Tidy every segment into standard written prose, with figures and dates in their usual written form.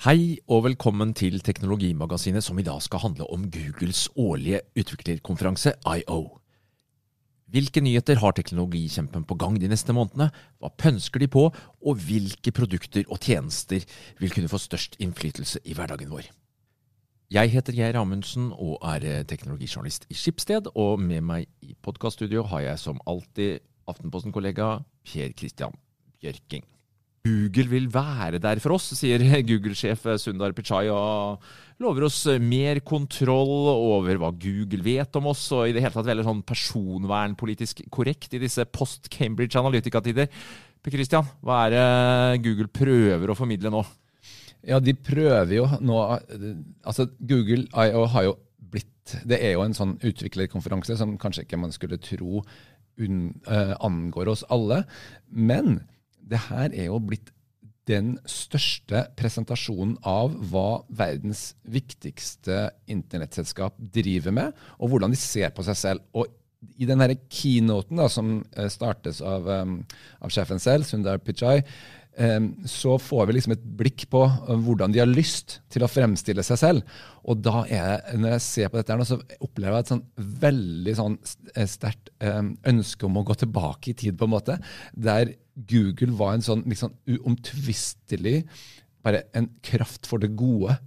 Hei og velkommen til Teknologimagasinet som i dag skal handle om Googles årlige utviklerkonferanse I.O. Hvilke nyheter har teknologikjempen på gang de neste månedene? Hva pønsker de på? Og hvilke produkter og tjenester vil kunne få størst innflytelse i hverdagen vår? Jeg heter Geir Amundsen og er teknologijournalist i Schibsted, og med meg i podcaststudio har jeg som alltid Aftenposten-kollega Per Christian Bjørking. Google vil være der for oss, sier Google-sjef Sundar Pichai, og lover oss mer kontroll over hva Google vet om oss, og i det hele tatt veldig sånn personvernpolitisk korrekt i disse post-Cambridge Analytica-tider. Per Christian, hva er det Google prøver å formidle nå? Ja, de prøver jo nå, altså Google I.O. har jo blitt, det er jo en sånn utviklerkonferanse som kanskje ikke man skulle tro angår oss alle, men det her er jo blitt den største presentasjonen av hva verdens viktigste internettselskap driver med, og hvordan de ser på seg selv. Og i denne keynoten da, som startes av sjefen selv, Sundar Pichai, så får vi liksom et blikk på hvordan de har lyst til å fremstille seg selv. Og da når jeg ser på dette her, så opplever jeg et sånn veldig sånn sterkt ønske om å gå tilbake i tid på en måte, der Google var en sånn liksom uomtvistelig, bare en kraft for det gode,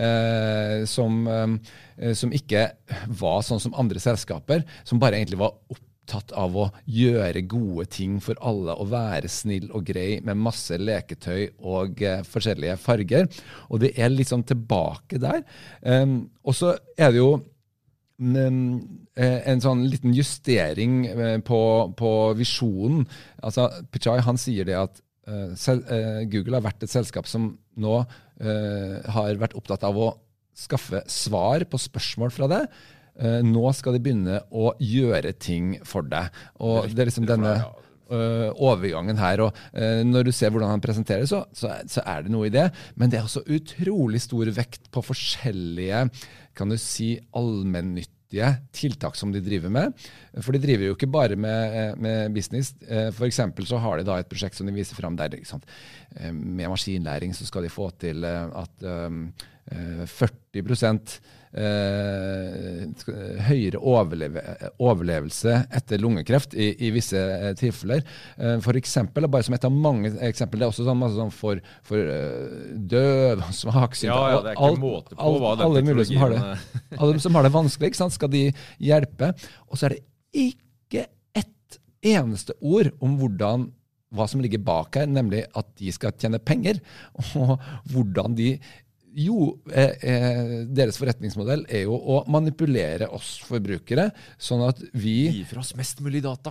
som ikke var sånn som andre selskaper, som bare egentlig var opptatt av å gjøre gode ting for alle og være snill og grei med masse leketøy og forskjellige farger. Og det er liksom tilbake der. Og så er det jo en sånn liten justering på visjonen. Altså, Pichai, han sier det at Google har vært et selskap som nå har vært opptatt av å skaffe svar på spørsmål fra det. Nå skal de begynne å gjøre ting for deg. Og det er liksom denne overgangen her, og når du ser hvordan han presenterer, så er det noe i det, men det er også utrolig stor vekt på forskjellige, kan du si, allmennyttige tiltak som de driver med. For de driver jo ikke bare med business. For eksempel så har de da et prosjekt som de viser frem der, ikke sant? Med maskinlæring så skal de få til at 40% høyere overlevelse etter lungekreft i visse tilfeller. For eksempel, bare som et av mange eksempler, det er også sånn for døv og svaksynte. Ja, det er ikke måte på hva den teknologien alle som har det vanskelig, ikke sant, skal de hjelpe. Og så er det ikke ett eneste ord om hva som ligger bak her, nemlig at de skal tjene penger, og hvordan deres forretningsmodell er jo å manipulere oss forbrukere, sånn at vi gir fra oss mest mulig data.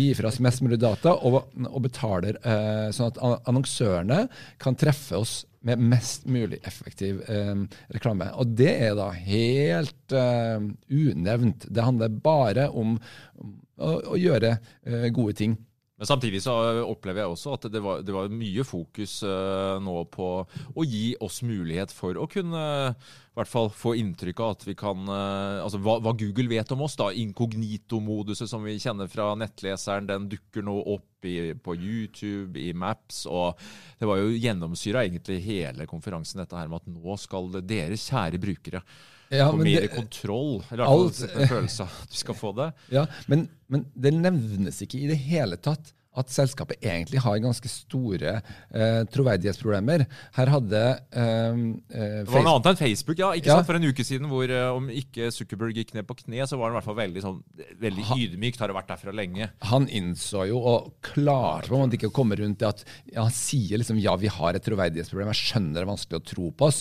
Og betaler, sånn at annonsørene kan treffe oss med mest mulig effektiv reklame. Og det er da helt unevnt. Det handler bare om å gjøre gode ting. Men samtidig så opplever jeg også at det var mye fokus nå på å gi oss mulighet for å kunne i hvert fall få inntrykk av at vi kan, altså hva Google vet om oss da, inkognito-moduset som vi kjenner fra nettleseren, den dukker nå opp på YouTube, i Maps, og det var jo gjennomsyret egentlig hele konferansen dette her med at nå skal deres kjære brukere få mer kontroll, eller i hvert fall en følelse av at vi skal få det. Ja, men det nevnes ikke i det hele tatt at selskapet egentlig har ganske store troverdighetsproblemer. Her hadde det var noe annet enn Facebook, ja, ikke sant? For en uke siden hvor om ikke Zuckerberg gikk ned på kne, så var det i hvert fall veldig ydmykt, har det vært derfra lenge. Han innså jo og klarte på en måte ikke å komme rundt det at han sier liksom, ja, vi har et troverdighetsproblem, jeg skjønner det er vanskelig å tro på oss.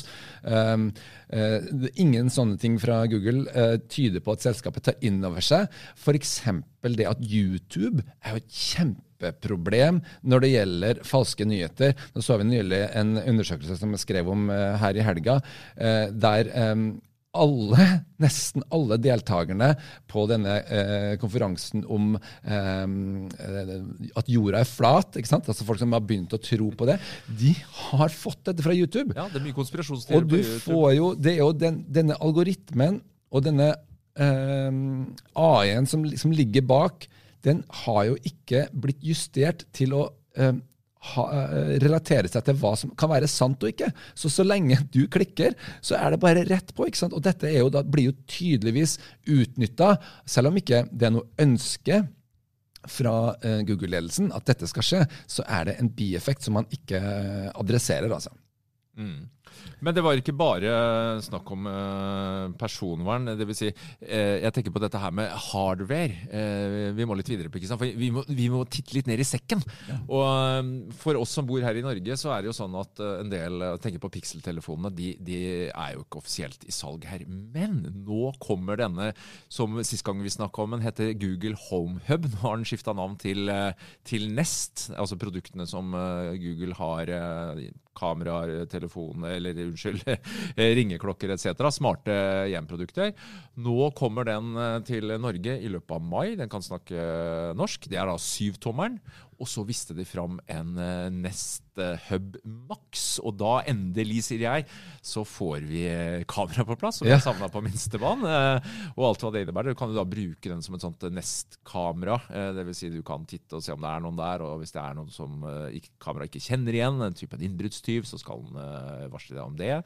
Ingen sånne ting fra Google tyder på at selskapet tar inn over seg. For eksempel det at YouTube er jo et kjempeproblem når det gjelder falske nyheter. Nå så vi nylig en undersøkelse som jeg skrev om her i helga, der nesten alle deltakerne på denne konferansen om at jorda er flat, ikke sant? Altså folk som har begynt å tro på det, de har fått dette fra YouTube. Ja, det er mye konspirasjonsteorier på YouTube. Og du får jo, det er jo denne algoritmen og denne AI-en som ligger bak, den har jo ikke blitt justert til å relatere seg til hva som kan være sant og ikke. Så lenge du klikker, så det bare rett på, ikke sant? Og dette blir jo tydeligvis utnyttet, selv om ikke det noe ønske fra Google-ledelsen at dette skal skje, så det en bieffekt som man ikke adresserer, altså. Men det var ikke bare snakk om personvern, det vil si, jeg tenker på dette her med hardware. Vi må litt videre på, ikke sant? For vi må titte litt ned i sekken. Ja. Og for oss som bor her i Norge, så det jo sånn at en del, tenker på Pixel-telefonene, de jo ikke offisielt i salg her. Men nå kommer denne, som sist gang vi snakket om, den heter Google Home Hub. Nå har den skiftet navn til Nest, altså produktene som Google har, kameraer, telefoner, eller ringeklokker etc. Smarte hjemprodukter. Nå kommer den til Norge i løpet av mai. Den kan snakke norsk. Det da 7-tommeren. Og så viste de fram en Nest Hub Max. Og da endelig, sier jeg, så får vi kamera på plass, og vi har samlet på minstebanen. Og alt hva det innebærer. Du kan jo da bruke den som et sånt Nest-kamera. Det vil si du kan titte og se om det noen der, og hvis det noen som kamera ikke kjenner igjen, en type innbruddstyv, så skal den varsle deg om det.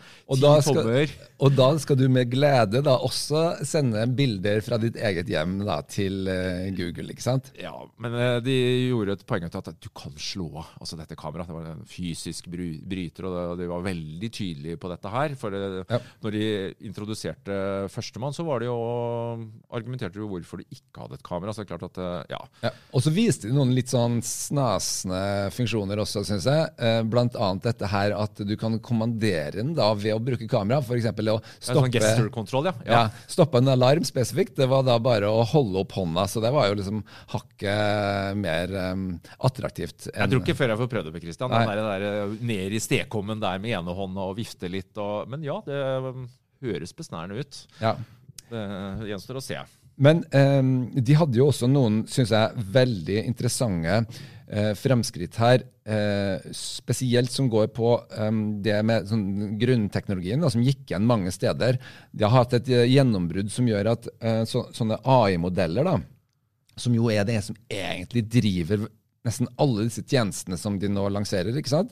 Og da skal du med glede da også sende bilder fra ditt eget hjem da, til Google, ikke sant? Ja, men de gjorde et poeng til at du kan slå av altså dette kameraet. Det var en fysisk bryter, og de var veldig tydelige på dette her. For når de introduserte førstemann, så var det jo argumenterte jo hvorfor de ikke hadde et kamera. Så det klart at, Og så viste de noen litt sånn snasende funksjoner også, synes jeg. Blant annet dette her at du kan kommandere den da ved å bruke kamera. For eksempel å stoppe, sånn gesture-kontroll, stoppe en alarm spesifikt. Det var da bare å holde opp hånda, så det var jo liksom hakket mer attraktivt. Jeg tror ikke før jeg får prøvd det med Christian. Den der ned i stekommen der med ene hånden og vifte litt. Men ja, det høres besnærende ut. Ja. Det gjenstår å se. Men de hadde jo også noen, synes jeg, veldig interessante fremskritt her, spesielt som går på det med sånn grunnteknologien da, som gikk igjen mange steder. De har hatt et gjennombrudd som gjør at sånne AI-modeller da, som jo det som egentlig driver nesten alle disse tjenestene som de nå lanserer, ikke sant?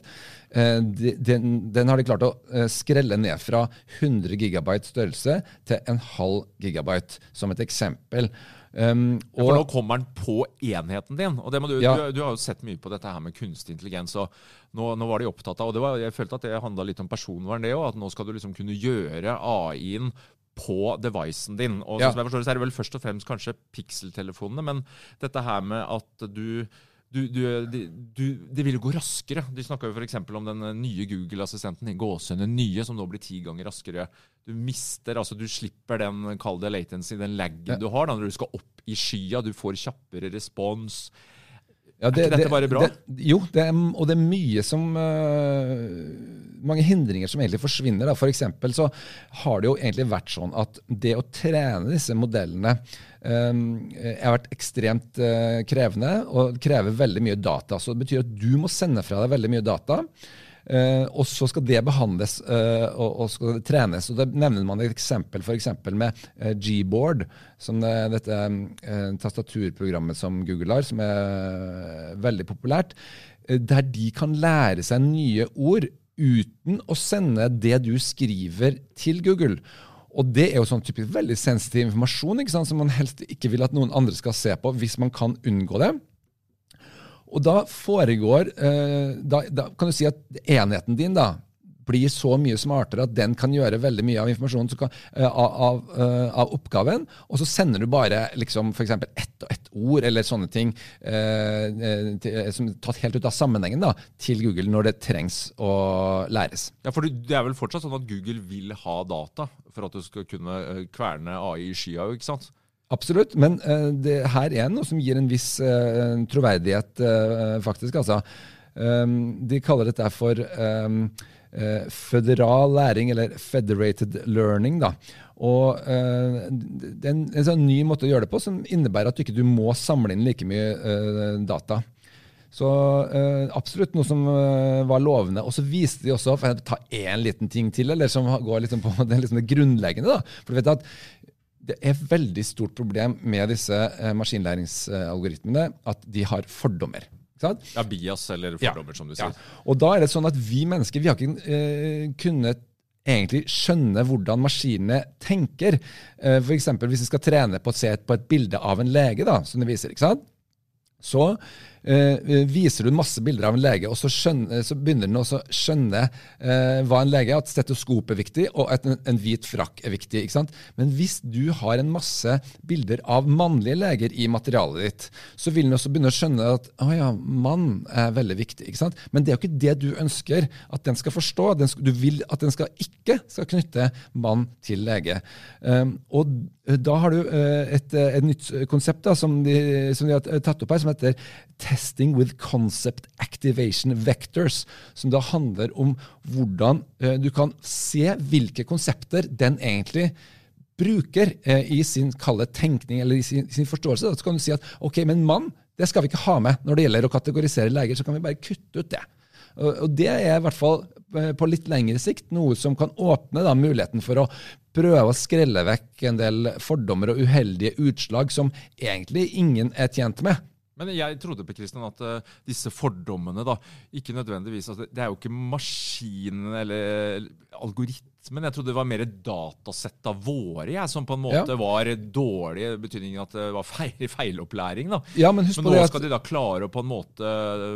Den har de klart å skrelle ned fra 100 gigabyte størrelse til 0,5 gigabyte, som et eksempel. For nå kommer den på enheten din, og det må du har jo sett mye på dette her med kunstig intelligens, og nå var de opptatt av, og jeg følte at det handlet litt om personvern det også, at nå skal du liksom kunne gjøre AI-en på devicen din. Og som jeg forstår, så det vel først og fremst kanskje Pixel-telefonene, men dette her med at det vil jo gå raskere. De snakket jo for eksempel om den nye Google-assistenten, gåsehudene nye, som nå blir 10 ganger raskere. Du slipper den, kall det latency, den laggen du har, da når du skal opp i skya, du får kjappere respons. Ja, ikke dette bare bra? Og det mye som mange hindringer som egentlig forsvinner. Da. For eksempel så har det jo egentlig vært sånn at det å trene disse modellene har vært ekstremt krevende og krever veldig mye data. Så det betyr at du må sende fra deg veldig mye data, og så skal det behandles og skal det trenes. Og da nevner man et eksempel for eksempel med Gboard, som dette tastaturprogrammet som Google har, som veldig populært, der de kan lære seg nye ord uten å sende det du skriver til Google. Og det jo sånn typisk veldig sensitiv informasjon, ikke sant, som man helst ikke vil at noen andre skal se på hvis man kan unngå det. Og da foregår, da kan du si at enheten din da, blir så mye smartere at den kan gjøre veldig mye av informasjonen av oppgaven, og så sender du bare liksom, for eksempel ett ord eller sånne ting som tatt helt ut av sammenhengen da, til Google når det trengs å læres. Ja, for det vel fortsatt sånn at Google vil ha data for at du skal kunne kverne AI i skya, ikke sant? Absolutt, men det her noe som gir en viss troverdighet faktisk. Altså. De kaller dette for føderal læring, eller federated learning. Da. Og det en sånn ny måte å gjøre det på, som innebærer at du ikke må samle inn like mye data. Så absolutt noe som var lovende. Og så viste de også, for å ta en liten ting til, eller som går liksom på det grunnleggende, da. For du vet at det veldig stort problem med disse maskinlæringsalgoritmene, at de har fordommer. Ja, bias eller fordommer, som du sier. Og da det sånn at vi mennesker, vi har ikke kunnet egentlig skjønne hvordan maskinene tenker. For eksempel hvis vi skal trene på å se på et bilde av en lege, da, som det viser, ikke sant? Så viser du masse bilder av en lege, og så begynner den også å skjønne hva en lege er, at stetoskop er viktig, og at en hvit frakk er viktig, ikke sant? Men hvis du har en masse bilder av mannlige leger i materialet ditt, så vil den også begynne å skjønne at, mann er veldig viktig, ikke sant? Men det er jo ikke det du ønsker at den skal forstå. Du vil at den ikke skal knytte mann til lege. Og da har du et nytt konsept da, som de har tatt opp her, som heter Testing with Concept Activation Vectors, som da handler om hvordan du kan se hvilke konsepter den egentlig bruker i sin kalde tenkning eller i sin forståelse. Så kan du si at ok, men mann, det skal vi ikke ha med når det gjelder å kategorisere leger, så kan vi bare kutte ut det. Og det er i hvert fall på litt lengre sikt noe som kan åpne da, muligheten for å prøve å skrelle vekk en del fordommer og uheldige utslag som egentlig ingen er tjent med. Men jeg trodde på Kristian at disse fordommene da, ikke nødvendigvis, altså, det er jo ikke maskinen eller algoritmen, jeg trodde det var mer datasett av våre, som på en måte var dårlig, i betydningen at det var feilopplæring da. Ja, men husk på det. Men nå skal de da klare å på en måte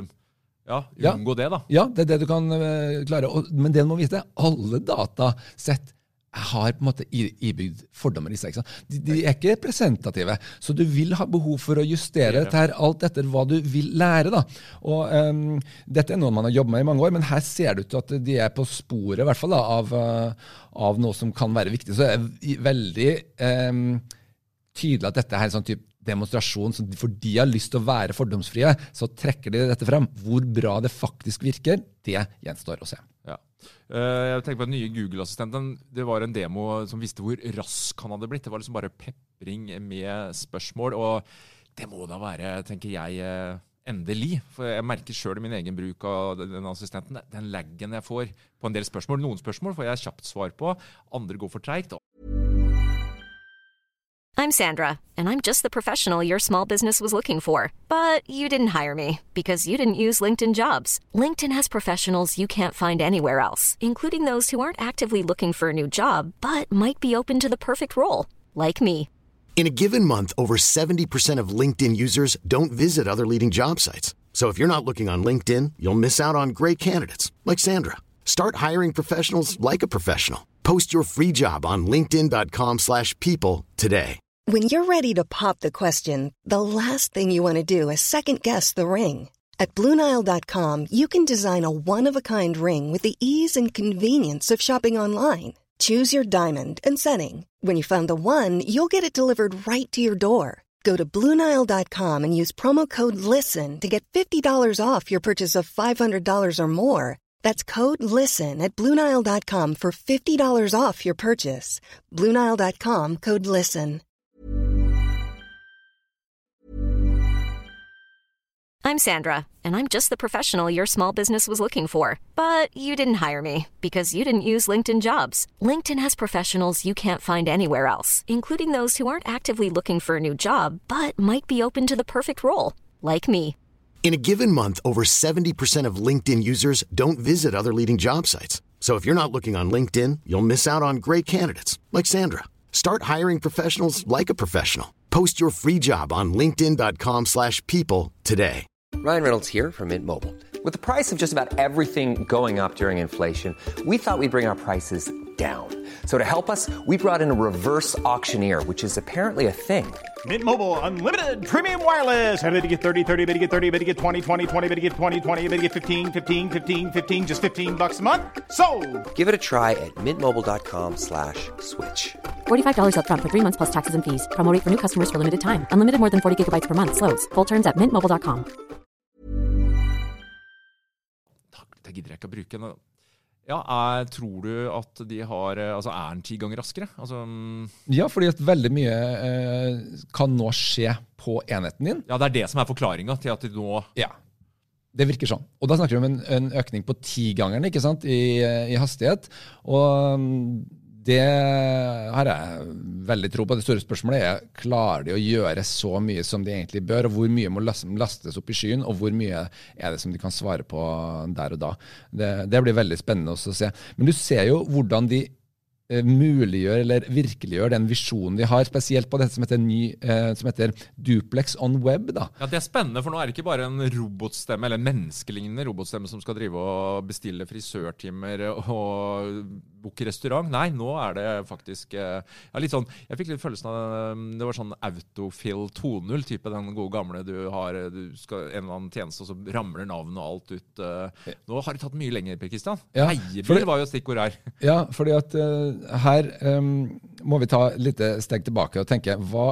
unngå det da. Ja, det er det du kan klare, men det du må vite, alle datasett har på en måte ibygd fordommer i seg. De er ikke representative, så du vil ha behov for å justere dette her, alt etter hva du vil lære. Da. Og dette er noe man har jobbet med i mange år, men her ser det ut til at de er på sporet i hvert fall da, av noe som kan være viktig. Så det er veldig tydelig at dette er en sånn type demonstrasjon, for de har lyst til å være fordomsfrie, så trekker de dette frem. Hvor bra det faktisk virker, det gjenstår å se. Ja. Jeg tenker på den nye Google-assistenten. Det var en demo som visste hvor rask han hadde blitt. Det var liksom bare pepring med spørsmål, og det må da være, tenker jeg, endelig. For jeg merker selv i min egen bruk av den assistenten, den laggen jeg får på en del spørsmål. Noen spørsmål får jeg kjapt svar på, andre går for tregt. I'm Sandra, and I'm just the professional your small business was looking for. But you didn't hire me because you didn't use LinkedIn Jobs. LinkedIn has professionals you can't find anywhere else, including those who aren't actively looking for a new job, but might be open to the perfect role, like me. In a given month, over 70% of LinkedIn users don't visit other leading job sites. So if you're not looking on LinkedIn, you'll miss out on great candidates, like Sandra. Start hiring professionals like a professional. Post your free job on linkedin.com/people today. When you're ready to pop the question, the last thing you want to do is second-guess the ring. At BlueNile.com, you can design a one-of-a-kind ring with the ease and convenience of shopping online. Choose your diamond and setting. When you find the one, you'll get it delivered right to your door. Go to BlueNile.com and use promo code LISTEN to get $50 off your purchase of $500 or more. That's code LISTEN at BlueNile.com for $50 off your purchase. BlueNile.com, code LISTEN. I'm Sandra, and I'm just the professional your small business was looking for. But you didn't hire me because you didn't use LinkedIn Jobs. LinkedIn has professionals you can't find anywhere else, including those who aren't actively looking for a new job, but might be open to the perfect role, like me. In a given month, over 70% of LinkedIn users don't visit other leading job sites. So if you're not looking on LinkedIn, you'll miss out on great candidates, like Sandra. Start hiring professionals like a professional. Post your free job on linkedin.com/people today. Ryan Reynolds here from Mint Mobile. With the price of just about everything going up during inflation, we thought we'd bring our prices down. So to help us, we brought in a reverse auctioneer, which is apparently a thing. Mint Mobile Unlimited Premium Wireless. How to get 30, 30, how to get 30, how to get 20, 20, 20, how to get 20, 20, how to get 15, 15, 15, 15, just $15 a month? Sold! Give it a try at mintmobile.com/switch. $45 up front for 3 months plus taxes and fees. Promo rate for new customers for limited time. Unlimited more than 40 gigabytes per month. Slows full terms at mintmobile.com. Det gidder jeg ikke å bruke nå. Ja, tror du at de har, altså er den 10 ganger raskere? Altså, ja, fordi at veldig mye kan nå skje på enheten din. Ja, det er det som er forklaringen til at de nå... Ja, det virker sånn. Og da snakker vi om en økning på 10 gangeren, ikke sant, i hastighet. Og Det har jeg veldig tro på. Det store spørsmålet klarer de å gjøre så mye som de egentlig bør, og hvor mye må lastes opp i skyen, og hvor mye det som de kan svare på der og da. Det blir veldig spennende også å se. Men du ser jo hvordan de muliggjør eller virkeliggjør den visjonen de har, spesielt på dette som heter Duplex on Web. Da. Ja, det spennende, for nå det ikke bare en robotstemme, eller en menneskelignende robotstemme som skal drive og bestille frisørtimer og booke restaurant. Nei, nå det faktisk litt sånn, jeg fikk litt følelsen av det var sånn Autofill 2.0 type, den gode gamle du skal en eller annen tjeneste, og så ramler navn og alt ut. Nå har det tatt mye lenger, Per Kristian. Ja, Leiebil var jo stikkord her. Ja, fordi at her må vi ta litt steg tilbake og tenke, hva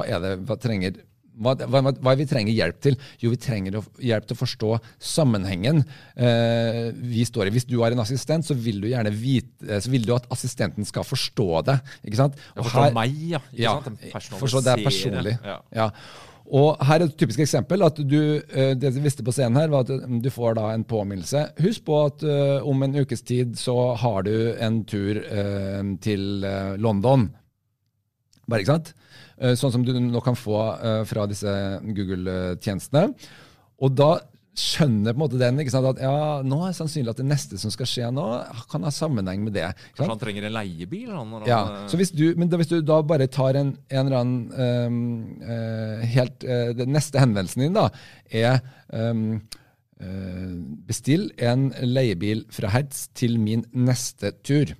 vi trenger hjelp til? Jo, vi trenger hjelp til å forstå sammenhengen vi står i. Hvis du har en assistent, så vil du gjerne vite, så vil du at assistenten skal forstå det, ikke sant? Og forstå meg, ja. Ja, forstå det personlig. Ja. Og her et typisk eksempel, at det vi visste på scenen her, var at du får da en påminnelse. Husk på at om en ukes tid så har du en tur til London. Bare, ikke sant? Sånn som du nå kan få fra disse Google-tjenestene. Og da skjønner på en måte den, ikke sant, at ja, nå det sannsynlig at det neste som skal skje nå kan ha sammenheng med det. Kanskje han trenger en leiebil? Ja, så hvis du da bare tar en eller annen den neste henvendelsen din da, bestill en leiebil fra Hertz til min neste tur.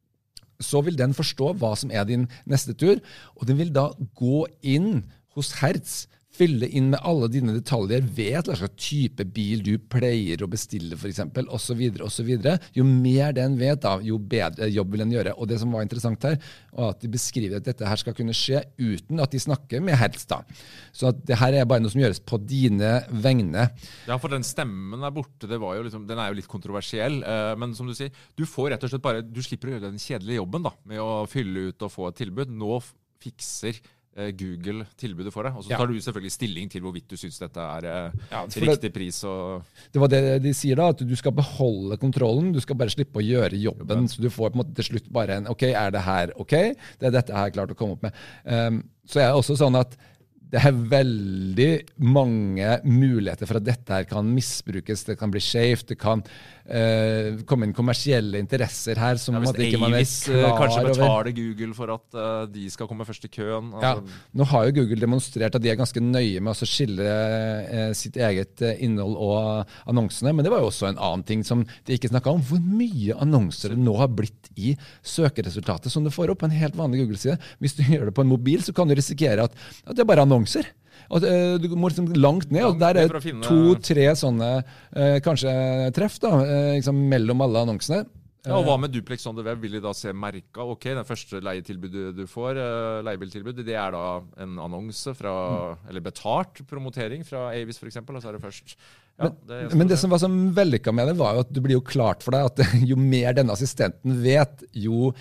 Så vil den forstå hva som din neste tur, og den vil da gå inn hos Hertz, fylle inn med alle dine detaljer, vet hva slags type bil du pleier å bestille for eksempel, og så videre, og så videre. Jo mer den vet da, jo bedre jobb vil den gjøre. Og det som var interessant her, var at de beskriver at dette her skal kunne skje uten at de snakker med Hertz da. Så at det her bare noe som gjøres på dine vegne. Ja, for den stemmen borte, den jo litt kontroversiell, men som du sier, du får rett og slett bare, du slipper å gjøre den kjedelige jobben da, med å fylle ut og få et tilbud. Nå fikser Google tilbudet for deg, og så tar du selvfølgelig stilling til hvorvidt du synes dette riktig pris. Det var det de sier da, at du skal beholde kontrollen, du skal bare slippe å gjøre jobben, så du får på en måte til slutt bare ok, det her ok? Det dette her klart å komme opp med. Så det også sånn at det veldig mange muligheter for at dette her kan misbrukes, det kan bli skjevt, det kan komme inn kommersielle interesser her som hvis ikke man Avis klar kanskje over. betaler Google for at de skal komme først i køen. Altså. Ja, nå har jo Google demonstrert at de ganske nøye med å skille sitt eget innhold og annonsene, men det var jo også en annen ting som de ikke snakket om. Hvor mye annonser det nå har blitt i søkeresultatet som du får opp på en helt vanlig Google-side. Hvis du gjør det på en mobil, så kan du risikere at det bare annonser. Og du må liksom langt ned, og der 2-3 sånne kanskje treff da, liksom mellom alle annonsene. Ja, og hva med Duplex on the Web? Vil de da se merket? Ok, den første leietilbudet du får, leiebiltilbudet, det da en annonse fra, eller betalt promotering fra Avis for eksempel, og så det først. Ja, men det som var så vellykket med det var jo at det blir jo klart for deg at jo mer denne assistenten vet, jo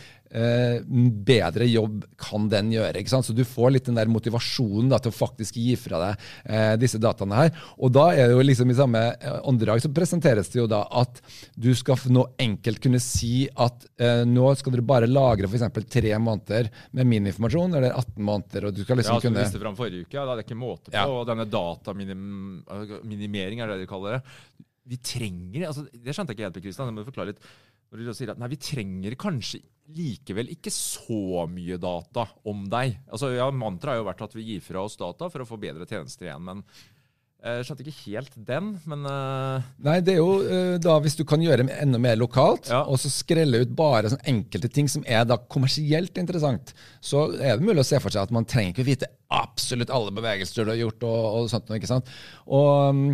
bedre jobb kan den gjøre, ikke sant? Så du får litt den der motivasjonen da, til å faktisk gi fra deg disse dataene her, og da det jo liksom i samme åndedrag så presenteres det jo da at du skal nå enkelt kunne si at nå skal dere bare lagre for eksempel 3 måneder med min informasjon, eller 18 måneder, og du skal liksom kunne... Ja, som du visste frem forrige uke, det ikke måte på, og denne dataminimering det de kaller det. Vi trenger, altså det skjønte jeg ikke helt, Per Kristian, det må du forklare litt. Når de sier at nei, vi trenger kanskje likevel ikke så mye data om deg. Altså, ja, mantra har jo vært at vi gir fra oss data for å få bedre tjenester igjen, men jeg skjønte ikke helt den, men... Nei, det jo da hvis du kan gjøre enda mer lokalt, og så skrelle ut bare sånne enkelte ting som da kommersielt interessant, så det mulig å se for seg at man trenger ikke vite absolutt alle bevegelser du har gjort og sånt, ikke sant? Og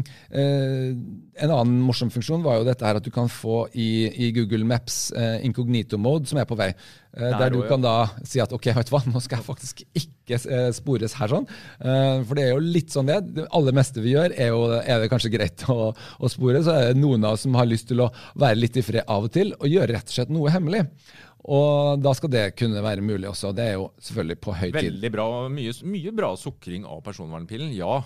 en annen morsom funksjon var jo dette her at du kan få i Google Maps incognito mode som på vei, der du kan da si at ok, vet du hva, nå skal jeg faktisk ikke spores her sånn, for det jo litt sånn det aller meste vi gjør det kanskje greit å spore, så det noen av oss som har lyst til å være litt i fred av og til og gjøre rett og slett noe hemmelig. Og da skal det kunne være mulig også, det jo selvfølgelig på høy tid. Veldig bra, mye bra sukring av personvernpillen, ja.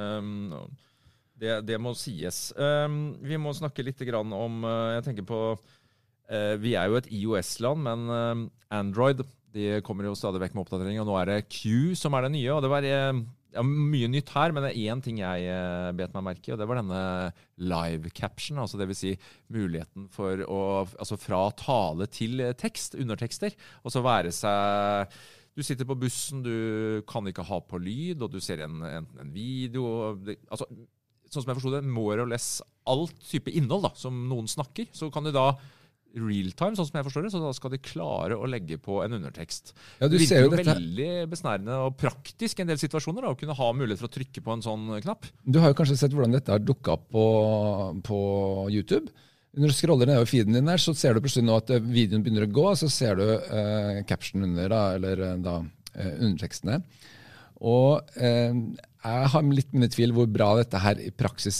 Det må sies. Vi må snakke litt om, jeg tenker på, vi jo et iOS-land, men Android de kommer jo stadig vekk med oppdatering, og nå det Q som det nye, og det var mye nytt her, men det en ting jeg bet meg merke i, og det var denne live caption, altså det vil si muligheten for å, altså fra tale til tekst, undertekster, og så være seg, du sitter på bussen, du kan ikke ha på lyd, og du ser en video, altså sånn som jeg forstod det, more or less alt type innhold da, som noen snakker, så kan du da real time, sånn som jeg forstår det, så da skal de klare å legge på en undertekst. Ja, det virker jo veldig besnærende og praktisk i en del situasjoner da, å kunne ha mulighet for å trykke på en sånn knapp. Du har jo kanskje sett hvordan dette har dukket opp på YouTube. Når du scroller nedover feeden din der, så ser du plutselig nå at videoen begynner å gå, så ser du caption under da, eller da undertekstene. Og jeg har litt mindre tvil hvor bra dette her i praksis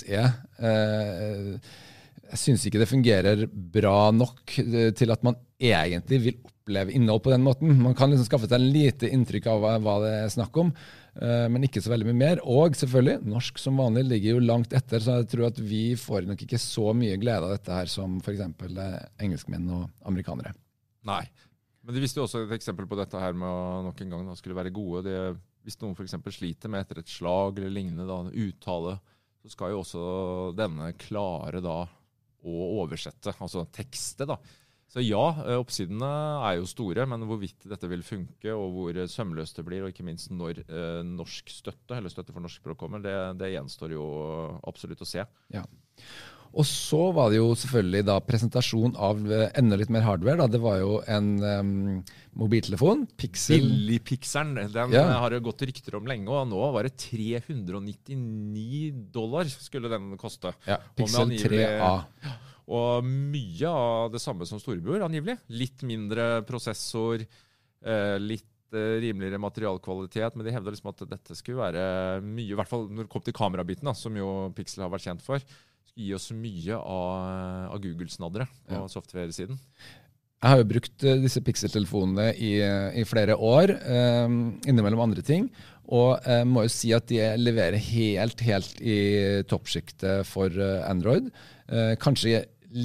Jeg synes ikke det fungerer bra nok til at man egentlig vil oppleve innhold på den måten. Man kan liksom skaffe seg en lite inntrykk av hva det snakk om, men ikke så veldig mye mer. Og selvfølgelig, norsk som vanlig ligger jo langt etter, så jeg tror at vi får nok ikke så mye glede av dette her som for eksempel engelskmenn og amerikanere. Nei, men de visste jo også et eksempel på dette her med å nok en gang da, skulle være gode. Hvis noen for eksempel sliter med etter et slag eller lignende da, uttale, så skal jo også denne klare da å oversette, altså tekstet da. Så ja, oppsidene jo store, men hvorvidt dette vil funke, og hvor sømløst det blir, og ikke minst når norsk støtte, eller støtte for norsk språk kommer, det gjenstår jo absolutt å se. Ja. Og så var det jo selvfølgelig da presentasjon av enda litt mer hardware. Da. Det var jo en mobiltelefon, Pixel. Billig-Pixelen, den har jo gått rykter om lenge, og nå var det $399 skulle den koste. Ja, Pixel 3A. Og mye av det samme som storebror, angivelig. Litt mindre prosessor, litt rimeligere materialkvalitet, men de hevder liksom at dette skulle være mye, i hvert fall når det kom til kamerabiten, da, som jo Pixel har vært kjent for, skulle gi oss mye av Google-snaddere på software-siden. Jeg har jo brukt disse Pixel-telefonene i flere år, innimellom andre ting, og jeg må jo si at de leverer helt i toppskiktet for Android. Kanskje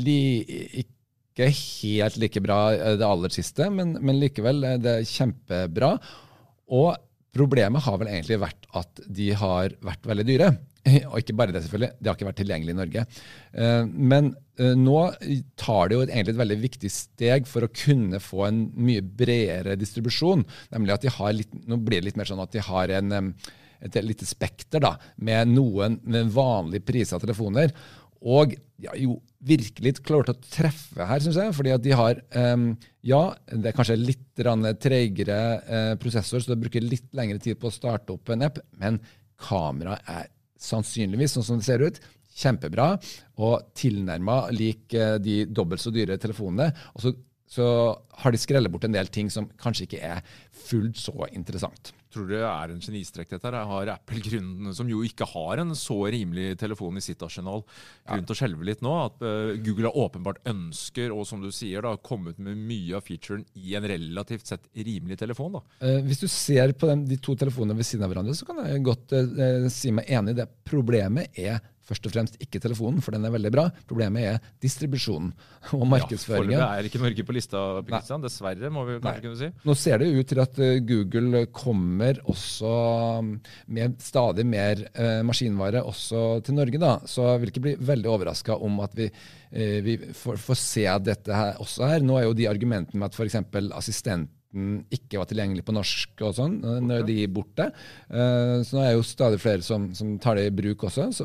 ikke helt like bra det aller siste, men likevel det kjempebra. Og problemet har vel egentlig vært at de har vært veldig dyre. Og ikke bare det selvfølgelig, det har ikke vært tilgjengelig i Norge. Men nå tar det jo egentlig et veldig viktig steg for å kunne få en mye bredere distribusjon, nemlig at de har litt, nå blir det litt mer sånn at de har et lite spekter da, med noen vanlige priser av telefoner, og jo virkelig klart å treffe her, synes jeg, fordi at de har, det kanskje litt tregere prosessor, så det bruker litt lengre tid på å starte opp en app, men kamera sannsynligvis, sånn som det ser ut, kjempebra, og tilnærmet lik de dobbelt så dyre telefonene, og så har de skrellet bort en del ting som kanskje ikke fullt så interessant. Tror du det en genistrekk dette her? Har Apple grunnen, som jo ikke har en så rimelig telefon i sitt arsenal, grunn til å skjelve litt nå, at Google har åpenbart ønsker, og som du sier da, kommet med mye av featuren i en relativt sett rimelig telefon da? Hvis du ser på de to telefonene ved siden av hverandre, så kan jeg godt si meg enig i det. Problemet først og fremst ikke telefonen, for den veldig bra. Problemet distribusjonen og markedsføringen. Ja, foreløpig ikke Norge på lista, Kristian. Dessverre, må vi kanskje kunne si. Nå ser det ut til at Google kommer også med stadig mer maskinvare også til Norge, da. Så jeg vil ikke bli veldig overrasket om at vi får se dette her også her. Nå jo de argumentene med at for eksempel assistenten ikke var tilgjengelig på norsk og sånn, når de borte. Så nå jo stadig flere som tar det i bruk også. Så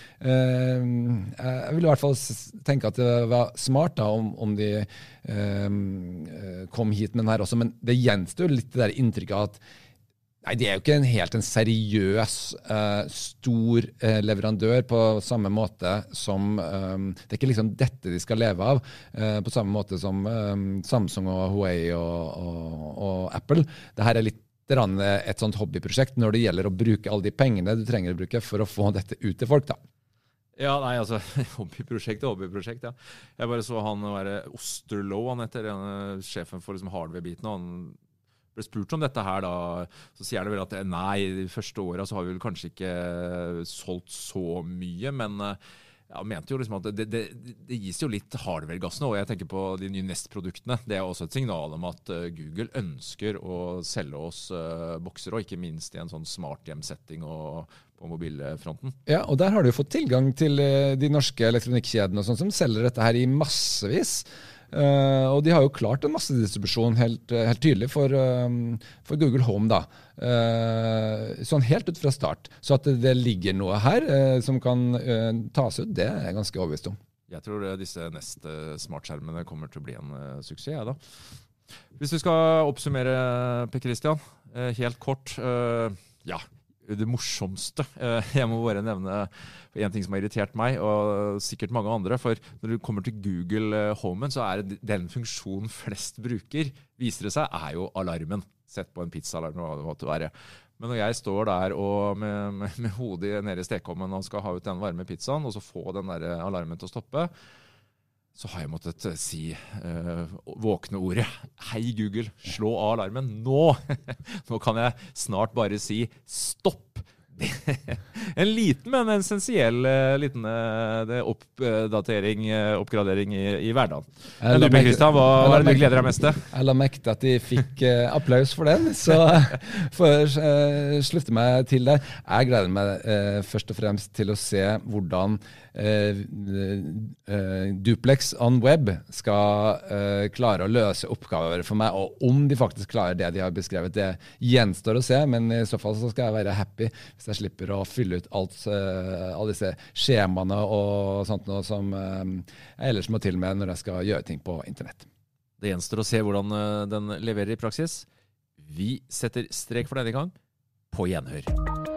jeg vil i hvert fall tenke at det var smart da, om de kom hit med den her også, men det gjenstår litt det der inntrykket av at nei, det jo ikke helt en seriøs, stor leverandør på samme måte som, det ikke liksom dette de skal leve av, på samme måte som Samsung og Huawei og Apple. Det her litt et sånt hobbyprosjekt når det gjelder å bruke alle de pengene du trenger å bruke for å få dette ut til folk da. Ja, nei, altså, hobbyprosjekt, ja. Jeg bare så han Osterloh, han heter sjefen for liksom hardware-biten, og han ble spurt om dette her da, så sier det vel at nei, de første årene så har vi vel kanskje ikke solgt så mye, men Jeg mente jo liksom at det gis jo litt hardware-gass nå, og jeg tenker på de nye Nest-produktene. Det også et signal om at Google ønsker å selge oss bokser, og ikke minst i en sånn smart hjem-setting og på mobilfronten. Ja, og der har du jo fått tilgang til de norske elektronikkjedene og sånt, som selger dette her i massevis. Og de har jo klart en massedistribusjon helt tydelig for Google Home da. Sånn helt ut fra start. Så at det ligger noe her som kan tas ut, det er jeg ganske overbevist om. Jeg tror disse neste smartskjermene kommer til å bli en suksess, da. Hvis vi skal oppsummere, Per Christian, helt kort, det morsomste. Jeg må bare nevne en ting som har irritert meg, og sikkert mange andre, for når du kommer til Google Home, så det den funksjonen flest bruker, viser det seg, jo alarmen. Sett på en pizza-alarm, hva det måtte være. Men når jeg står der og med hodet nede i stekeovnen og skal ha ut den varme pizzaen, og så få den der alarmen til å stoppe, så har jeg måttet si våkne ordet. Hei Google, slå av alarmen nå! Nå kan jeg snart bare si stopp! En liten, men essensiell liten oppgradering i hverdagen. Men du, Per Christian, hva er det du gleder deg mest til? Jeg la merke til at de fikk applaus for den, så får jeg slutte meg til det. Jeg gleder meg først og fremst til å se hvordan Duplex on Web skal klare å løse oppgaver for meg, og om de faktisk klarer det de har beskrevet, det gjenstår å se, men i så fall så skal jeg være happy hvis jeg slipper å fylle ut alle disse skjemaene og sånt noe som jeg ellers må til med når jeg skal gjøre ting på internett. Det gjenstår å se hvordan den leverer i praksis. Vi setter strek for denne gang. På gjenhør.